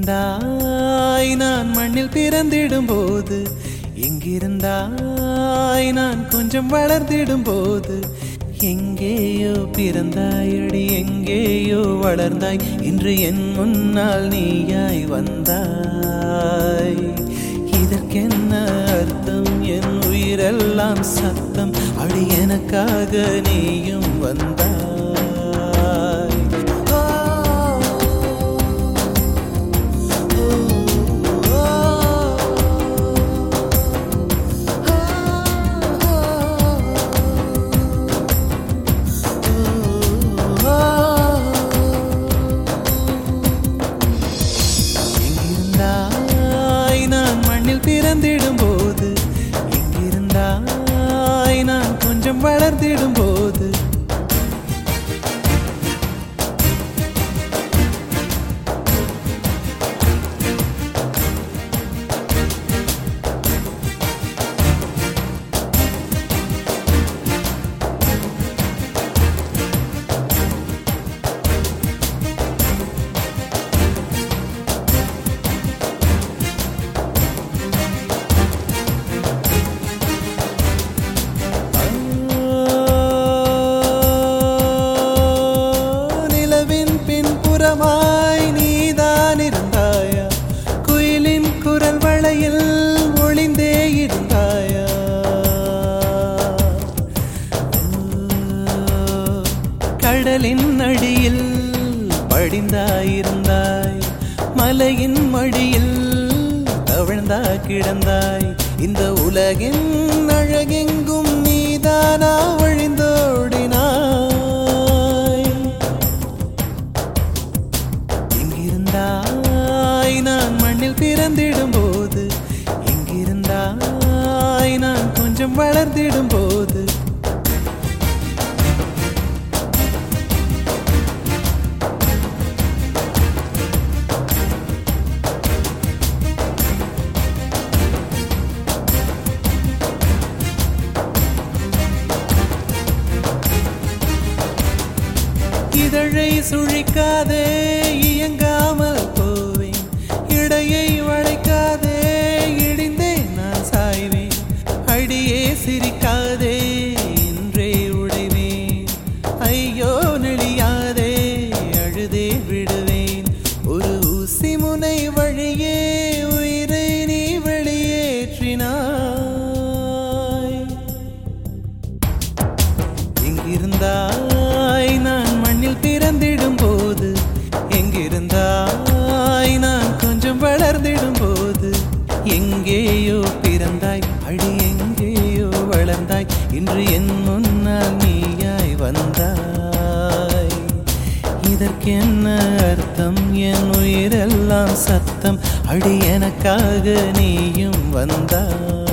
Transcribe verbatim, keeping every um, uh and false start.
எங்கிருந்தாய் நான் மண்ணில் பிறந்திடும் போது, எங்கிருந்தாய் நான் கொஞ்சம் வளர்ந்திடும் போது, எங்கேயோ பிறந்தாயடி எங்கேயோ வளர்ந்தாய், இன்று என் முன்னால் நீயாய் வந்தாய். இதற்கென்ன அர்த்தம்? என் உயிரெல்லாம் சத்தம், அடி எனக்காக நீயும் வந்தாய். பிறந்திடும் போது, எங்கிருந்தாய் நான் கொஞ்சம் வளர்ந்திடும் போது, நீதான் இருந்தாயா? குயிலின் குரல் வளையில் ஒளிந்தே இருந்தாயா? கடலின் அடியில் படிந்தாயிருந்தாய், மலையின் மடியில் தவழ்ந்தா கிடந்தாய். இந்த உலகின் அழகெங்கும் நீதானா வழிந்தோடினாய். நான் மண்ணில் பிறந்திடும் போது, எங்கிருந்தாய் நான் கொஞ்சம் வளர்ந்திடும் போது, இதழை சுழிக்காதே இயங்காமல் போவேன், இடையை வளைக்காதே இடிந்தே நான் சாய்வேன். அடியே சிரிக்காதே இன்றே உடைவேன், ஐயோ நெளியாதே அழுதே விடுவேன். ஒரு ஊசி முனை வழியே உயிரை நீ வெளியேற்றினாய். எங்கிருந்தாய் நான் மண்ணில் பிறந்திடும் போது, எங்கிருந்தாய் நான் கொஞ்சம் வளர்ந்திடும் போது, எங்கேயோ பிறந்தாய் அடி எங்கேயோ வளர்ந்தாய், இன்று என் முன்னால் நீயாய் வந்தாய். இதற்கென்ன அர்த்தம்? என் உயிரெல்லாம் சத்தம், அடி எனக்காக நீயும் வந்தாய்.